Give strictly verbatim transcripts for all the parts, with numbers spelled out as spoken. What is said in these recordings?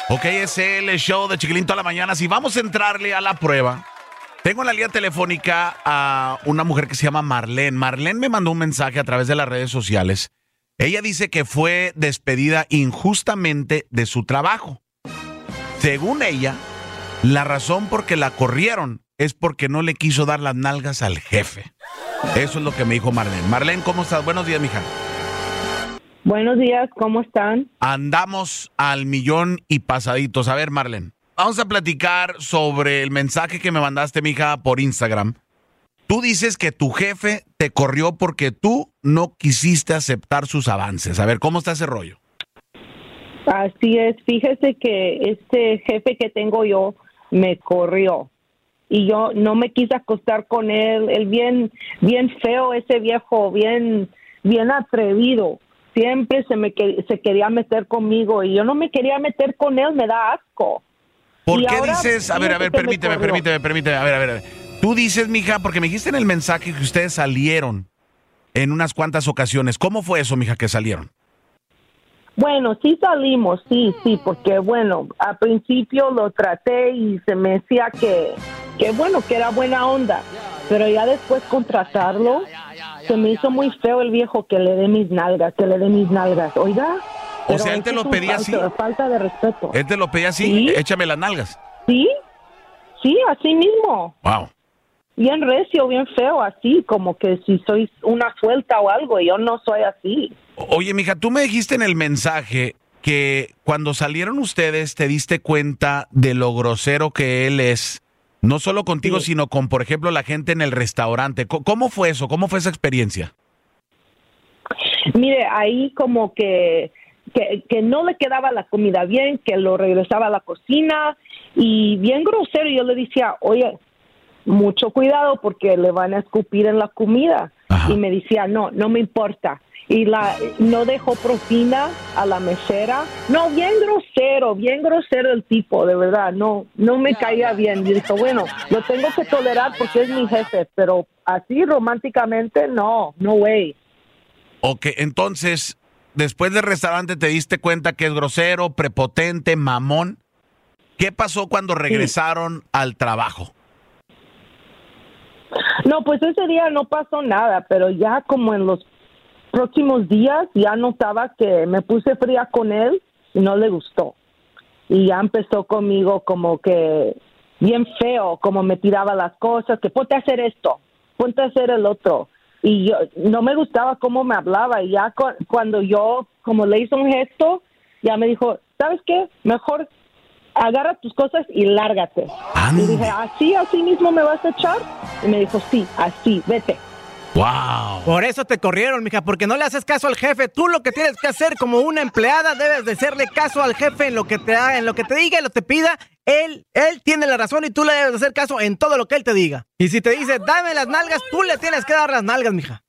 Ok, es el show de Chiquilín toda la mañana. Si vamos a entrarle a la prueba, tengo en la línea telefónica a una mujer que se llama Marlene. Marlene me mandó un mensaje a través de las redes sociales. Ella dice que fue despedida injustamente de su trabajo. Según ella, la razón por que la corrieron es porque no le quiso dar las nalgas al jefe. Eso es lo que me dijo Marlene. Marlene, ¿cómo estás? Buenos días, mija. Buenos días, ¿cómo están? Andamos al millón y pasaditos. A ver, Marlene, vamos a platicar sobre el mensaje que me mandaste, mija, por Instagram. Tú dices que tu jefe te corrió porque tú no quisiste aceptar sus avances. A ver, ¿cómo está ese rollo? Así es, fíjese que este jefe que tengo yo me corrió y yo no me quise acostar con él. Él bien, bien feo, ese viejo, bien, bien atrevido. Siempre se me se quería meter conmigo y yo no me quería meter con él, me da asco. ¿Por y qué ahora, dices? A ver, a ver, permíteme, permíteme, permíteme. A ver, a ver. Tú dices, mija, porque me dijiste en el mensaje que ustedes salieron en unas cuantas ocasiones. ¿Cómo fue eso, mija, que salieron? Bueno, sí salimos, sí, sí, porque bueno, al principio lo traté y se me decía que, que bueno, que era buena onda, pero ya después contratarlo, se me hizo muy feo el viejo que le dé mis nalgas, que le dé mis nalgas, oiga. O sea, él te lo pedía así. Falta de respeto. Él te lo pedía así, ¿Sí? Échame las nalgas. Sí, sí, así mismo. Wow. Bien recio, bien feo, así, como que si soy una suelta o algo, yo no soy así. Oye, mija, tú me dijiste en el mensaje que cuando salieron ustedes te diste cuenta de lo grosero que él es, no solo contigo, sí, sino con, por ejemplo, la gente en el restaurante. ¿Cómo fue eso? ¿Cómo fue esa experiencia? Mire, ahí como que, que, que no le quedaba la comida bien, que lo regresaba a la cocina y bien grosero. Yo le decía, oye, mucho cuidado porque le van a escupir en la comida. Ajá. Y me decía, no, no me importa. Y la no dejó propina a la mesera. No, bien grosero, bien grosero el tipo, de verdad. No, no me caía bien. Y dijo, bueno, lo tengo que tolerar porque es mi jefe, pero así románticamente, no, no way. Ok, entonces, después del restaurante te diste cuenta que es grosero, prepotente, mamón. ¿Qué pasó cuando regresaron sí. al trabajo? No, pues ese día no pasó nada, pero ya como en los próximos días ya notaba que me puse fría con él y no le gustó. Y ya empezó conmigo como que bien feo, como me tiraba las cosas, que ponte a hacer esto, ponte a hacer el otro. Y yo no me gustaba cómo me hablaba y ya cu- cuando yo como le hice un gesto, ya me dijo, ¿sabes qué? Mejor agarra tus cosas y lárgate. ¡Ande! Y dije, ¿así, así mismo me vas a echar? Y me dijo, sí, así, vete. ¡Wow! Por eso te corrieron, mija, porque no le haces caso al jefe. Tú lo que tienes que hacer como una empleada, debes de hacerle caso al jefe en lo que te haga, en lo que te diga y lo que te pida. Él, él tiene la razón y tú le debes de hacer caso en todo lo que él te diga. Y si te dice, dame las nalgas, tú le tienes que dar las nalgas, mija.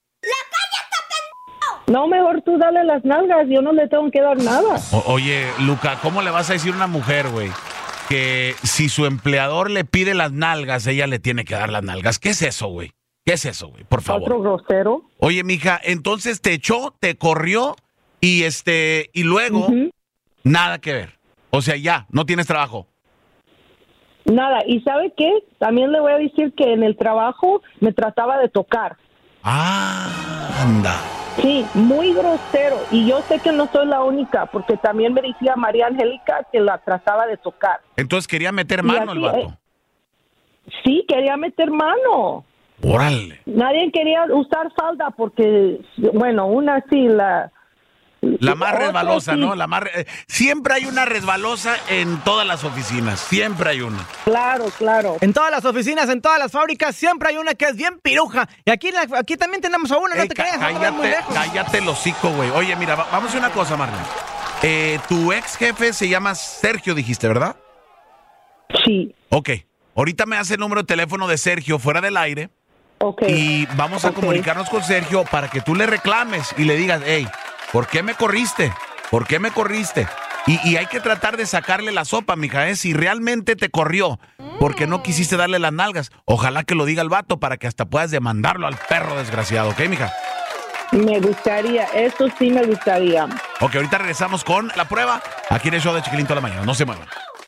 No, mejor tú dale las nalgas, yo no le tengo que dar nada. O- oye, Luca, ¿cómo le vas a decir a una mujer, güey, que si su empleador le pide las nalgas, ella le tiene que dar las nalgas? ¿Qué es eso, güey? ¿Qué es eso, güey? Por favor. Otro grosero. Oye, mija, entonces te echó, te corrió y este y luego Uh-huh. nada que ver. O sea, ya, no tienes trabajo. Nada, ¿y sabe qué? También le voy a decir que en el trabajo me trataba de tocar. Ah, anda. Sí, muy grosero. Y yo sé que no soy la única, porque también me decía María Angélica que la trataba de tocar. Entonces quería meter Y mano así, el vato. eh, sí, quería meter mano. Órale. Nadie quería usar falda porque, bueno, una sí, la... La más otra resbalosa, sí. ¿no? La más re- Siempre hay una resbalosa en todas las oficinas. Siempre hay una. Claro, claro. En todas las oficinas, en todas las fábricas, siempre hay una que es bien piruja. Y aquí, la- aquí también tenemos a una, no Ey, te ca- creas, no te vayas muy cállate, lejos. cállate el hocico, güey. Oye, mira, va- vamos a hacer una cosa, Marlene. Eh, tu ex jefe se llama Sergio, dijiste, ¿verdad? Sí, Ok. Ahorita me hace el número de teléfono de Sergio fuera del aire ok. y vamos a Ok. comunicarnos con Sergio para que tú le reclames y le digas, hey, ¿por qué me corriste? ¿Por qué me corriste? Y, y hay que tratar de sacarle la sopa, mija, ¿eh? Si realmente te corrió porque no quisiste darle las nalgas, ojalá que lo diga el vato para que hasta puedas demandarlo al perro desgraciado, ¿ok, mija? Me gustaría, eso sí me gustaría. Ok, ahorita regresamos con la prueba aquí en el show de Chiquilín toda la mañana. No se muevan.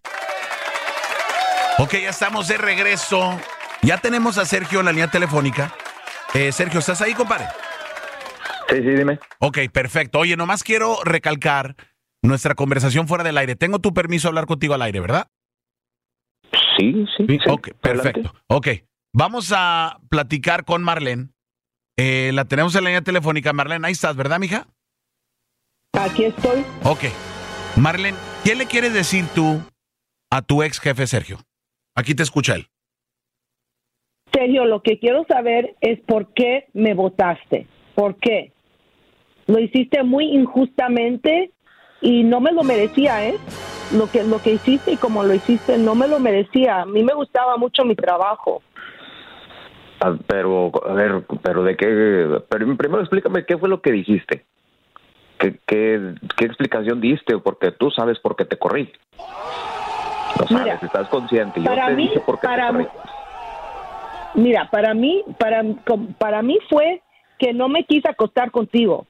Ok, ya estamos de regreso. Ya tenemos a Sergio en la línea telefónica. Eh, Sergio, ¿estás ahí, compadre? Sí, sí, dime. Ok, perfecto. Oye, nomás quiero recalcar nuestra conversación fuera del aire. Tengo tu permiso a hablar contigo al aire, ¿verdad? Sí, sí. sí. Ok, perfecto. Adelante. Ok, vamos a platicar con Marlene. Eh, la tenemos en la línea telefónica. Marlene, ahí estás, ¿verdad, mija? Aquí estoy. Ok. Marlene, ¿qué le quieres decir tú a tu ex jefe Sergio? Aquí te escucha él. Sergio, lo que quiero saber es por qué me votaste. ¿Por qué? Lo hiciste muy injustamente y no me lo merecía, ¿eh? Lo que, lo que hiciste y como lo hiciste no me lo merecía. A mí me gustaba mucho mi trabajo. Ah, pero, a ver, pero de qué... Pero primero explícame qué fue lo que dijiste. ¿Qué, qué, qué explicación diste? Porque tú sabes por qué te corrí. Lo sabes, Mira, estás consciente. Yo para te mí, dije por qué para te corrí. mí, mira, para mí, para, com- para mí fue que no me quise acostar contigo.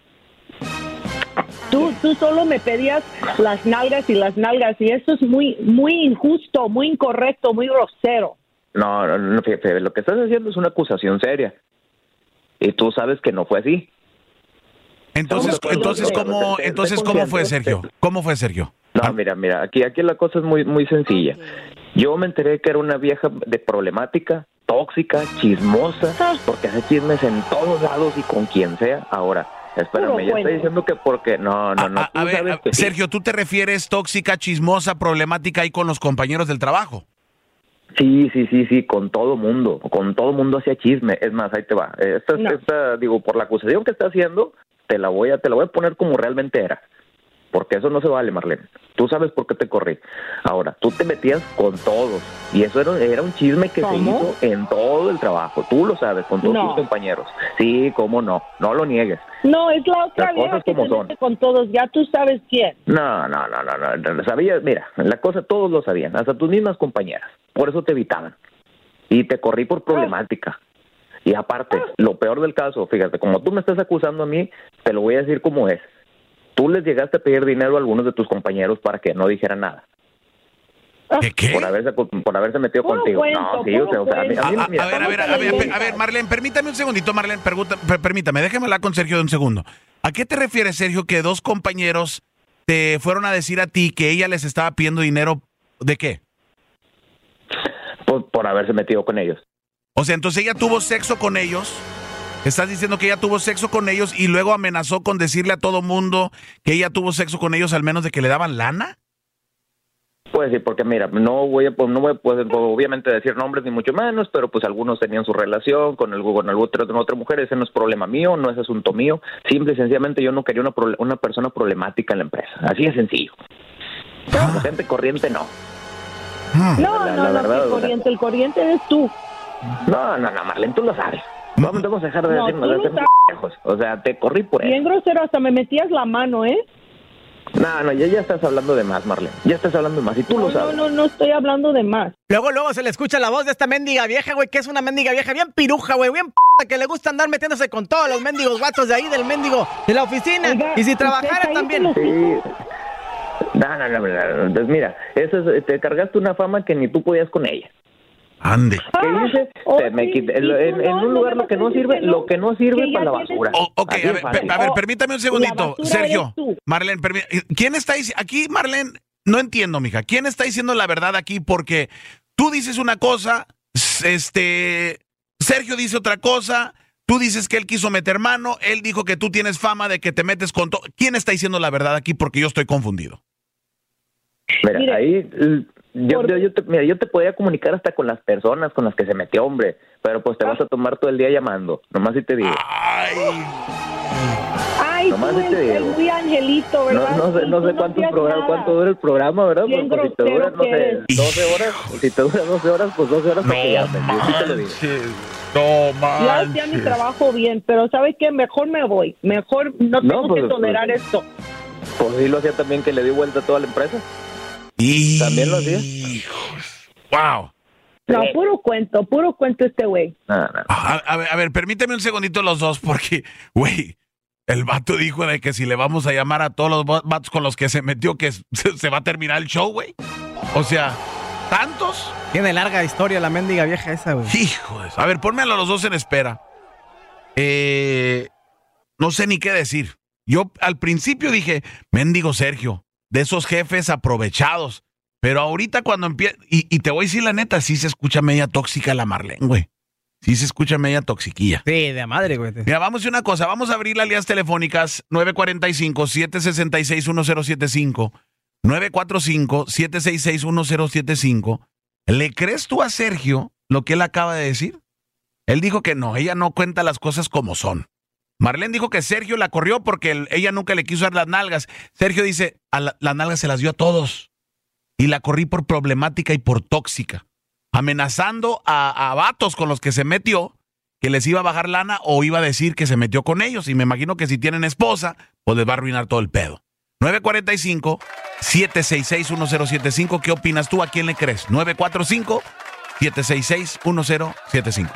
Tú, tú solo me pedías las nalgas y las nalgas y eso es muy, muy injusto, muy incorrecto, muy grosero. No, no, no, fíjate, lo que estás haciendo es una acusación seria. Y tú sabes que no fue así. Entonces, Estamos de entonces acuerdo, ¿cómo, esté- entonces, esté ¿cómo fue consciente. Sergio? ¿Cómo fue Sergio? No, Ah, mira, mira, aquí, aquí la cosa es muy, muy sencilla. Yo me enteré que era una vieja de problemática, tóxica, chismosa, porque hace chismes en todos lados y con quien sea. Ahora, Puro espérame, ya cuento. estoy diciendo que porque... No, no, no, a, a- tú a ver, sabes a- que sí. Sergio, ¿tú te refieres tóxica, chismosa, problemática ahí con los compañeros del trabajo? Sí, sí, sí, sí, con todo mundo, con todo mundo hacía chisme. Es más, ahí te va. Esta, No. esta, digo, por la acusación que está haciendo, te la voy a, te la voy a poner como realmente era. Porque eso no se vale, Marlene. Tú sabes por qué te corrí. Ahora, tú te metías con todos. Y eso era, era un chisme que ¿Cómo? se hizo en todo el trabajo. Tú lo sabes, con todos No. tus compañeros. Sí, cómo no. No lo niegues. No, es la otra Las vieja cosas que como se son. mete con todos, ya tú sabes quién. No, no, no, no, no. no. Sabías, mira, la cosa todos lo sabían. Hasta tus mismas compañeras. Por eso te evitaban. Y te corrí por problemática. Y aparte, lo peor del caso, fíjate, como tú me estás acusando a mí, te lo voy a decir como es. Tú les llegaste a pedir dinero a algunos de tus compañeros para que no dijeran nada. ¿Qué qué? Por haberse, por haberse metido Puro contigo. cuento, no, sí, o sea, o sea, a mí, a mí- A, a- mira, a ver, a ver, a ver, a ver, a ver, Marlene, permítame un segundito, Marlene, pregunta- per- permítame, déjame hablar con Sergio de un segundo. ¿A qué te refieres, Sergio, que dos compañeros te fueron a decir a ti que ella les estaba pidiendo dinero? ¿De qué? por, por haberse metido con ellos. O sea, entonces ella tuvo sexo con ellos. ¿Estás diciendo que ella tuvo sexo con ellos y luego amenazó con decirle a todo mundo que ella tuvo sexo con ellos al menos de que le daban lana? Pues sí, porque mira, no voy a, pues, no voy a poder, obviamente decir nombres ni mucho menos, pero pues algunos tenían su relación con el con algún otro, con otra mujer. Ese no es problema mío, no es asunto mío. Simple y sencillamente yo no quería una, prole- una persona problemática en la empresa. Así de sencillo. Como gente corriente, no. Hmm. No, La- no, la no, verdad, el o sea- corriente, el corriente eres tú. No, no, no, Marlene, tú lo sabes. Vamos, vamos a dejar de No, decirnos tú de lo ser sabes. pendejos. O sea, te corrí por Bien eso. grosero, hasta me metías la mano, ¿eh? No, no, ya, ya estás hablando de más, Marlene. Ya estás hablando de más y tú No, lo sabes. no, no, no estoy hablando de más. Luego, luego se le escucha la voz de esta mendiga vieja, güey, que es una mendiga vieja bien piruja, güey, bien p***, que le gusta andar metiéndose con todos los mendigos vatos de ahí del mendigo, de la oficina. Oiga, y si usted trabajara cállese también. los- Sí. No, no, no, no, no. Entonces, mira, eso es- te cargaste una fama que ni tú podías con ella. Ande. ¿Qué Ah, dice? oh, Te me sí, quita- y en, tú en- en no, un no lugar me lo que vas a no decir sirve, que no, lo que no sirve que para ya la tienes- basura. Oh, ok, Así a de ver, fácil. a ver, Oh, permítame un la segundito. basura Sergio, eres tú. Marlene, permí- ¿quién está dic- aquí, Marlene? No entiendo, mija. ¿Quién está diciendo la verdad aquí? Porque tú dices una cosa, s- este, Sergio dice otra cosa, tú dices que él quiso meter mano, él dijo que tú tienes fama de que te metes con todo. ¿Quién está diciendo la verdad aquí? Porque yo estoy confundido. Mira, Mire, ahí l- yo, por- yo, yo te, mira, yo te podía comunicar hasta con las personas con las que se metió, hombre, pero pues te vas a tomar todo el día llamando, nomás si te digo. Ay, Ay, tú Nomás te eres digo. el muy angelito, No, ¿verdad? no sé, Sí, no tú sé cuántos hacías programas, nada. cuánto dura el programa, ¿verdad? Bien Pues, pues, si te dura, grosero no que sé, eres. doce horas, si te dura doce horas, pues doce horas para que llames, yo sí te lo digo. no Yo hacía mi trabajo bien, pero ¿sabes qué? Mejor me voy. Mejor no tengo pues, que tolerar pues, esto. Pues sí lo hacía también, que le dio vuelta a toda la empresa. Y... ¿También lo hacía? Hijos. Wow. No, Sí. puro cuento, puro cuento este güey. No, no. A, a ver, a ver, permíteme un segundito los dos, porque, güey, El vato dijo de que si le vamos a llamar a todos los vatos con los que se metió, que se, se va a terminar el show, güey. O sea, ¿tantos? Tiene larga historia la mendiga vieja esa, güey. Hijo de eso. A ver, ponme a los dos en espera. Eh, no sé ni qué decir. Yo al principio dije, mendigo Sergio, de esos jefes aprovechados. Pero ahorita cuando empieza... Y, y te voy a decir la neta, sí se escucha media tóxica la Marlene, güey. Sí se escucha media toxiquilla. Sí, de madre, güey. Mira, vamos a hacer una cosa. Vamos a abrir las líneas telefónicas nueve cuatro cinco, siete seis seis, uno cero siete cinco. nueve cuatro cinco, siete seis seis, uno cero siete cinco. ¿Le crees tú a Sergio lo que él acaba de decir? Él dijo que no, ella no cuenta las cosas como son. Marlene dijo que Sergio la corrió porque él, ella nunca le quiso dar las nalgas. Sergio dice, a la, las nalgas se las dio a todos. Y la corrí por problemática y por tóxica. Amenazando a, a vatos con los que se metió, que les iba a bajar lana o iba a decir que se metió con ellos. Y me imagino que si tienen esposa, pues les va a arruinar todo el pedo. nueve cuatro cinco, siete seis seis, uno cero siete cinco. ¿Qué opinas tú? ¿A quién le crees? nueve cuatro cinco, siete seis seis, uno cero siete cinco.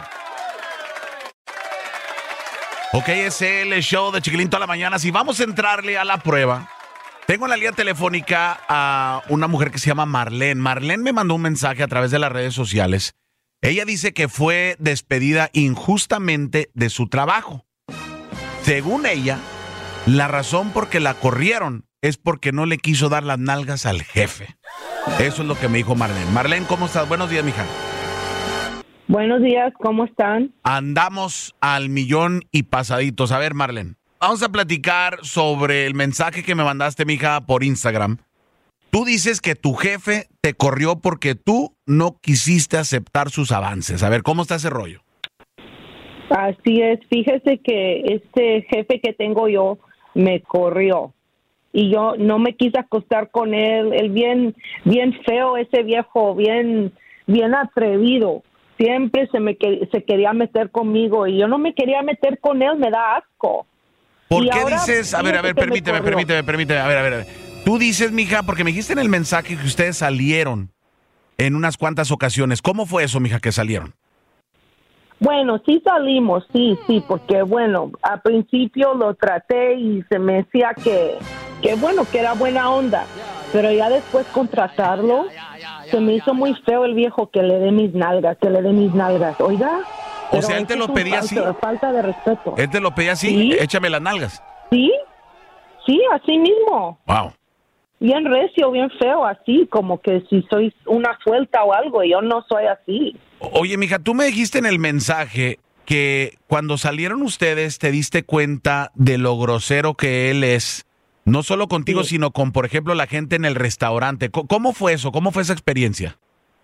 Ok, es el show de Chiquilín toda la mañana. Si vamos a entrarle a la prueba, tengo en la línea telefónica a una mujer que se llama Marlene. Marlene me mandó un mensaje a través de las redes sociales. Ella dice que fue despedida injustamente de su trabajo. Según ella, la razón por que la corrieron es porque no le quiso dar las nalgas al jefe. Eso es lo que me dijo Marlene. Marlene, ¿cómo estás? Buenos días, mija. Buenos días, ¿cómo están? Andamos al millón y pasaditos. A ver, Marlene, vamos a platicar sobre el mensaje que me mandaste, mija, por Instagram. Tú dices que tu jefe te corrió porque tú no quisiste aceptar sus avances. A ver, ¿cómo está ese rollo? Así es, fíjese que este jefe que tengo yo me corrió y yo no me quise acostar con él, él bien, bien feo ese viejo, bien, bien atrevido. Siempre se me se quería meter conmigo y yo no me quería meter con él, me da asco. ¿Por y qué ahora, dices? A ver, a ver, permíteme, permíteme, permíteme, a ver, a ver, a ver. Tú dices, mija, porque me dijiste en el mensaje que ustedes salieron en unas cuantas ocasiones. ¿Cómo fue eso, mija, que salieron? Bueno, sí salimos, sí, sí, porque bueno, al principio lo traté y se me decía que, que bueno, que era buena onda, pero ya después contratarlo, se me hizo muy feo el viejo que le dé mis nalgas, que le dé mis nalgas, oiga. O sea, él te lo pedía así. Falta de respeto. Él te lo pedía así, ¿Sí? Échame las nalgas. Sí, sí, así mismo. Wow. Bien recio, bien feo, así, como que si soy una suelta o algo, y yo no soy así. Oye, mija, tú me dijiste en el mensaje que cuando salieron ustedes te diste cuenta de lo grosero que él es, no solo contigo, sí, sino con, por ejemplo, la gente en el restaurante. ¿Cómo fue eso? ¿Cómo fue esa experiencia?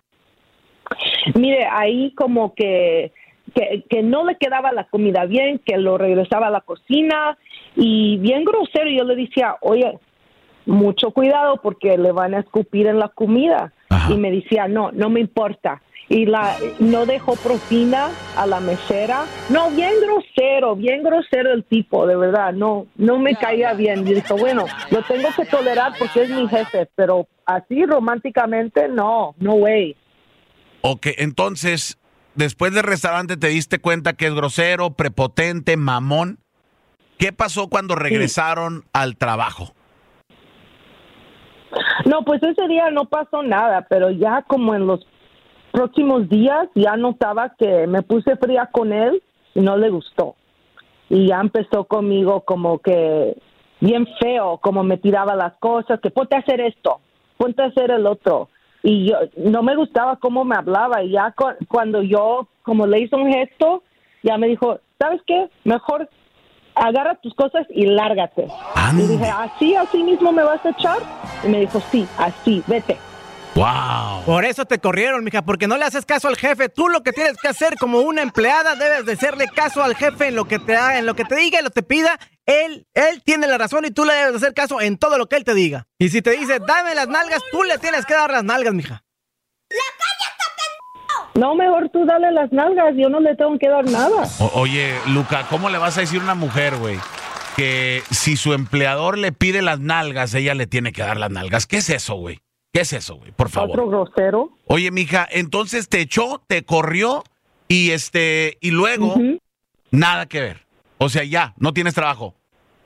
Mire, ahí como que, que, que no le quedaba la comida bien, que lo regresaba a la cocina, y bien grosero, yo le decía, oye, mucho cuidado porque le van a escupir en la comida. Ajá. Y me decía, no, no me importa. Y la no dejó propina a la mesera. No, bien grosero, bien grosero el tipo, de verdad. No, no me caía bien. Y dijo, bueno, lo tengo que tolerar porque es mi jefe, pero así románticamente, no, no way. Ok, entonces, después del restaurante te diste cuenta que es grosero, prepotente, mamón. ¿Qué pasó cuando regresaron sí. al trabajo? No, pues ese día no pasó nada, pero ya como en los próximos días ya notaba que me puse fría con él y no le gustó. Y ya empezó conmigo como que bien feo, como me tiraba las cosas, que ponte a hacer esto, ponte a hacer el otro. Y yo no me gustaba cómo me hablaba y ya cu- cuando yo como le hice un gesto, ya me dijo, ¿sabes qué? Mejor agarra tus cosas y lárgate. ¡Ande! Y dije, ¿así, así mismo me vas a echar? Y me dijo, sí, así, vete. ¡Wow! Por eso te corrieron, mija, porque no le haces caso al jefe. Tú lo que tienes que hacer como una empleada, debes de hacerle caso al jefe en lo que te haga, en lo que te diga y lo te pida. Él, él tiene la razón y tú le debes de hacer caso en todo lo que él te diga. Y si te dice, dame las nalgas, tú le tienes que dar las nalgas, mija. ¡La calle está pendejo! No, mejor tú dale las nalgas, yo no le tengo que dar nada. O- oye, Luca, ¿cómo le vas a decir a una mujer, güey, que si su empleador le pide las nalgas, ella le tiene que dar las nalgas? ¿Qué es eso, güey? ¿Qué es eso, güey? Por favor. Otro grosero. Oye, mija, entonces te echó, te corrió y este y luego Uh-huh. nada que ver. O sea, ya, no tienes trabajo.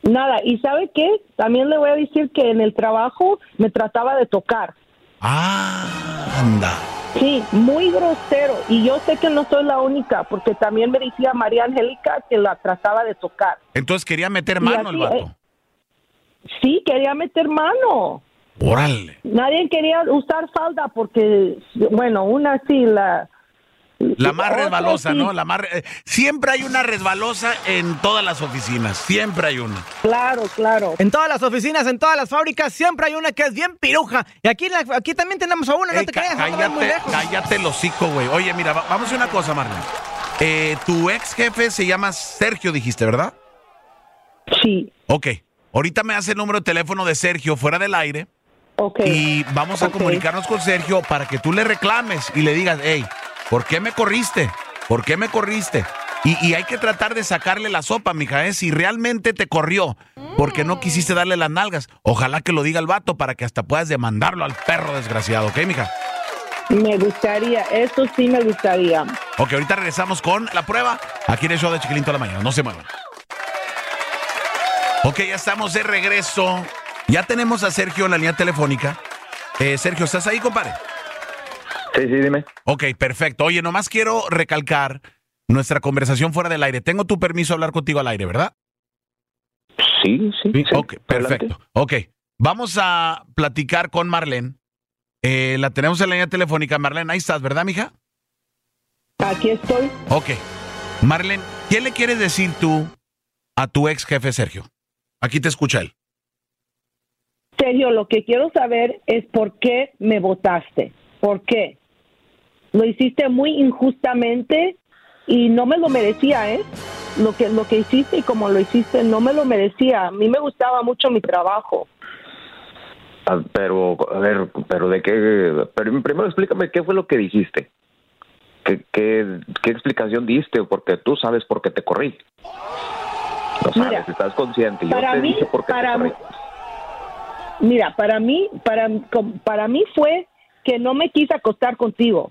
Nada, y ¿sabe qué? También le voy a decir que en el trabajo me trataba de tocar. Ah, anda. Sí, muy grosero. Y yo sé que no soy la única, porque también me decía María Angélica que la trataba de tocar. Entonces quería meter mano así, el vato. eh, sí, quería meter mano. Órale. Nadie quería usar falda porque, bueno, una sí, la... La más otra resbalosa, sí. ¿no? La más re- eh, Siempre hay una resbalosa en todas las oficinas. Siempre hay una. Claro, claro. En todas las oficinas, en todas las fábricas, siempre hay una que es bien piruja. Y aquí, la- aquí también tenemos a una, no Ey, te ca- creas, no te vayas muy cállate, lejos. cállate el hocico, güey. Oye, mira, va- vamos a una cosa, Marlene. Eh, tu ex jefe se llama Sergio, dijiste, ¿verdad? Sí, Ok. Ahorita me hace el número de teléfono de Sergio fuera del aire ok. y vamos a Ok. comunicarnos con Sergio para que tú le reclames y le digas, hey, ¿por qué me corriste? ¿Por qué me corriste? Y, y hay que tratar de sacarle la sopa, mija, ¿eh? Si realmente te corrió porque no quisiste darle las nalgas, ojalá que lo diga el vato para que hasta puedas demandarlo al perro desgraciado, ¿ok, mija? Me gustaría, eso sí me gustaría. Ok, ahorita regresamos con la prueba aquí en el show de Chiquilín toda la mañana. No se muevan. Ok, ya estamos de regreso. Ya tenemos a Sergio en la línea telefónica. Eh, Sergio, ¿estás ahí, compadre? Sí, sí, dime. Ok, perfecto. Oye, nomás quiero recalcar nuestra conversación fuera del aire. Tengo tu permiso de hablar contigo al aire, ¿verdad? Sí, sí. sí. Ok, perfecto. Adelante. Ok, vamos a platicar con Marlene. Eh, la tenemos en la línea telefónica. Marlene, ahí estás, ¿verdad, mija? Aquí estoy. Ok. Marlene, ¿qué le quieres decir tú a tu ex jefe Sergio? Aquí te escucha él. Sergio, lo que quiero saber es por qué me votaste. ¿Por qué? Lo hiciste muy injustamente y no me lo merecía, ¿eh? Lo que, lo que hiciste y como lo hiciste no me lo merecía. A mí me gustaba mucho mi trabajo. Ah, pero, a ver, pero de qué... Pero primero explícame qué fue lo que dijiste. ¿Qué, qué, qué explicación diste? Porque tú sabes por qué te corrí. Lo sabes, Mira, estás consciente. Yo para te mí, dije por qué para te corrí. mí- Mira, para mí, para, com- para mí fue que no me quise acostar contigo.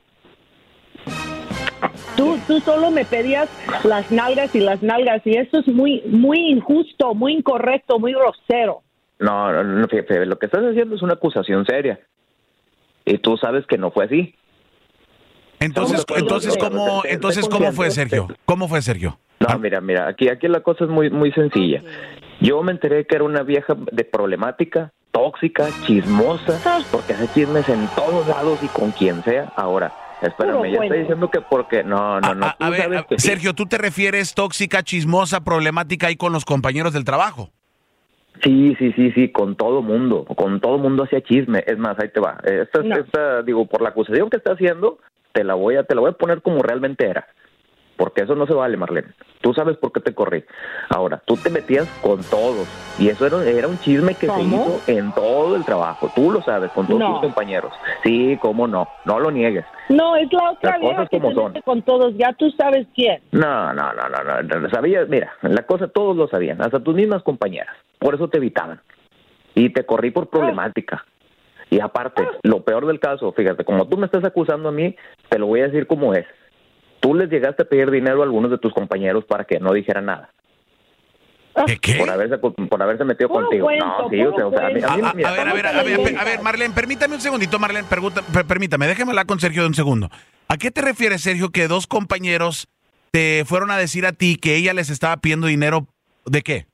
Tú, tú solo me pedías las nalgas y las nalgas y eso es muy, muy injusto, muy incorrecto, muy grosero. No, no, no, fíjate, lo que estás haciendo es una acusación seria. Y tú sabes que no fue así. Entonces, No, no, entonces, no, no, ¿cómo, no, no, entonces, no, ¿cómo no, fue no, Sergio? no. ¿Cómo fue Sergio? No, mira, mira, aquí, aquí la cosa es muy, muy sencilla. Yo me enteré que era una vieja de problemática, tóxica, chismosa, porque hace chismes en todos lados y con quien sea. Ahora, espérame, Puro ya cuento. está diciendo que porque... No, no, no, A, a- tú a ver, sabes a- que sí. Sergio, ¿tú te refieres tóxica, chismosa, problemática ahí con los compañeros del trabajo? Sí, sí, sí, sí, con todo mundo, con todo mundo hacía chisme. Es más, ahí te va. Esta, No. esta, digo, por la acusación que está haciendo, te la voy a, te la voy a poner como realmente era. Porque eso no se vale, Marlene. Tú sabes por qué te corrí. Ahora, tú te metías con todos. Y eso era, era un chisme que ¿Cómo? se hizo en todo el trabajo. Tú lo sabes, con todos No. tus compañeros. Sí, cómo no. No lo niegues. No, es la otra Las vieja cosas que como se son. mete con todos, ya tú sabes quién. No, no, no, no, no. Sabías, mira, la cosa todos lo sabían. Hasta tus mismas compañeras. Por eso te evitaban. Y te corrí por problemática. Y aparte, lo peor del caso, fíjate, como tú me estás acusando a mí, te lo voy a decir como es. Tú les llegaste a pedir dinero a algunos de tus compañeros para que no dijeran nada. ¿Qué? qué? Por haberse, por haberse metido Puro contigo. cuento, no, sí, puro o sea, a mí, a mí- A, a- mira, a ver, a ver, a ver, a ver, a ver, Marlene, permítame un segundito, Marlene, pregunta- per- permítame, déjeme hablar con Sergio de un segundo. ¿A qué te refieres, Sergio, que dos compañeros te fueron a decir a ti que ella les estaba pidiendo dinero? ¿De qué?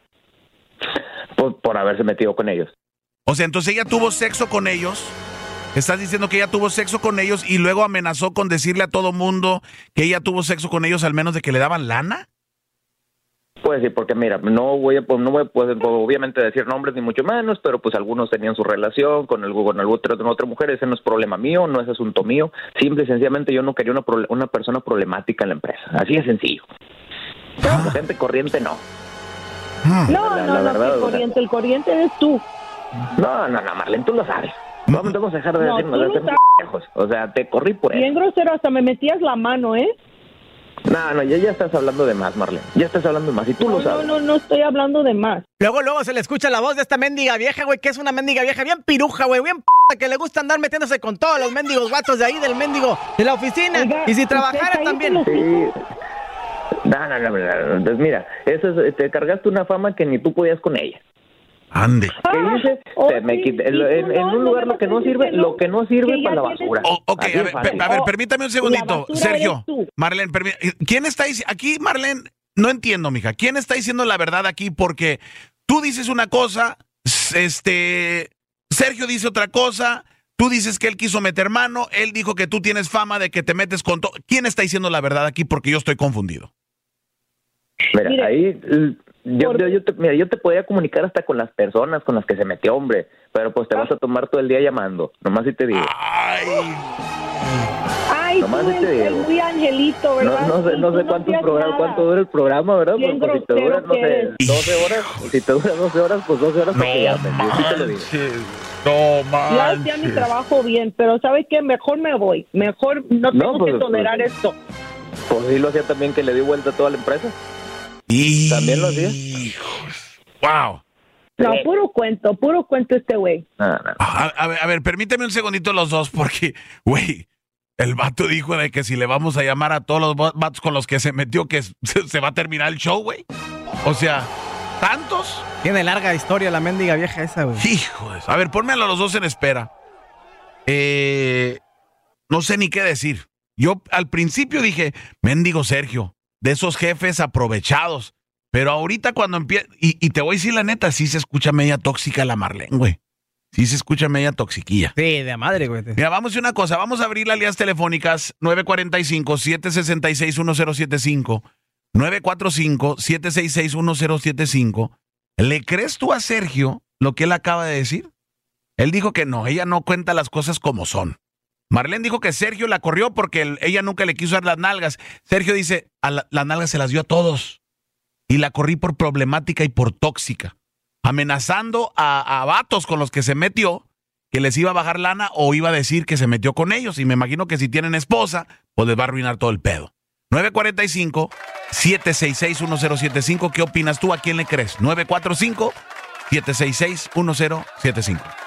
por, por haberse metido con ellos. O sea, entonces ella tuvo sexo con ellos. ¿Estás diciendo que ella tuvo sexo con ellos y luego amenazó con decirle a todo mundo que ella tuvo sexo con ellos al menos de que le daban lana? Pues sí, porque mira, no voy a, pues, no voy a pues, obviamente decir nombres ni mucho menos, pero pues algunos tenían su relación con el con el otro, con otra mujer. Ese no es problema mío, no es asunto mío. Simple y sencillamente yo no quería una, prole- una persona problemática en la empresa. Así de sencillo. Como gente corriente, no. Hmm. No, La- no, la no, verdad, que el o sea- corriente, el corriente eres tú. No, no, no, Marlene, tú lo sabes. Vamos, vamos a dejar de No, decirnos tú de lo ser sabes. pendejos. O sea, te corrí por Bien eso. grosero, hasta me metías la mano, ¿eh? No, no, ya, ya estás hablando de más, Marlene. Ya estás hablando de más y tú No, lo sabes. no, no, no estoy hablando de más. Luego, luego se le escucha la voz de esta mendiga vieja, güey, que es una mendiga vieja bien piruja, güey, bien p***, que le gusta andar metiéndose con todos los mendigos vatos de ahí, del mendigo, de la oficina. Oiga, y si usted trabajara cállese también. los- Sí. No, no, no, no, no. Entonces, mira, eso es, te cargaste una fama que ni tú podías con ella. Ande. ¿Qué dice? oh, Te me sí, quita- sí, en, en- tú en no, un no lugar me lo que no vas a decir sirve, que no, lo que no sirve que para la ya tienes- basura. Oh, ok, Así a de ver, fácil. pe- a ver, Oh, permítame un la segundito. basura Sergio, eres tú. Marlene, permí- ¿quién está diciendo? Aquí, Marlene, no entiendo, mija. ¿Quién está diciendo la verdad aquí? Porque tú dices una cosa, s- este, Sergio dice otra cosa, tú dices que él quiso meter mano, él dijo que tú tienes fama de que te metes con todo. ¿Quién está diciendo la verdad aquí? Porque yo estoy confundido. Mira, Mire, ahí l- yo, por- yo, yo te, mira, yo te podía comunicar hasta con las personas con las que se metió, hombre, pero pues te vas a tomar todo el día llamando, nomás si te digo. Ay, Ay, Nomás tú sí te eres digo. muy angelito, ¿verdad? No, no sé, Y no tú sé cuántos hacías programas, nada. cuánto dura el programa, ¿verdad? Bien Pues, pues, si te dura, grosero no que sé, eres. doce horas, si te dura doce horas, pues doce horas para que llames, yo sí te lo digo. no Yo hacía mi trabajo bien, pero ¿sabes qué? Mejor me voy. Mejor no No, tengo pues, que tolerar pues, esto. Pues sí lo hacía también que le di vuelta a toda la empresa. Y... ¿También lo hacía? Hijos. Wow. No, Sí. puro cuento, puro cuento este güey. No, no. A, a ver, a ver, permíteme un segundito los dos, porque, güey, el vato dijo de que si le vamos a llamar a todos los va- vatos con los que se metió, que se, se va a terminar el show, güey. O sea, ¿tantos? Tiene larga historia la mendiga vieja esa, güey. Hijos. A ver, ponme a los dos en espera. Eh, no sé ni qué decir. Yo al principio dije, mendigo Sergio, de esos jefes aprovechados. Pero ahorita cuando empieza, y, y te voy a decir la neta, sí se escucha media tóxica la Marlene, güey. Sí se escucha media toxiquilla. Sí, de madre, güey. Mira, vamos a hacer una cosa, vamos a abrir las líneas telefónicas nueve cuatro cinco, siete seis seis, uno cero siete cinco, nueve cuatro cinco, siete seis seis, uno cero siete cinco. ¿Le crees tú a Sergio lo que él acaba de decir? Él dijo que no, ella no cuenta las cosas como son. Marlene dijo que Sergio la corrió porque él- ella nunca le quiso dar las nalgas. Sergio dice, a la- las nalgas se las dio a todos. Y la corrí por problemática y por tóxica. Amenazando a, a vatos con los que se metió, que les iba a bajar lana o iba a decir que se metió con ellos. Y me imagino que si tienen esposa, pues les va a arruinar todo el pedo. nueve cuatro cinco, siete seis seis, uno cero siete cinco. ¿Qué opinas tú? ¿A quién le crees? nueve cuatro cinco, siete seis seis, uno cero siete cinco.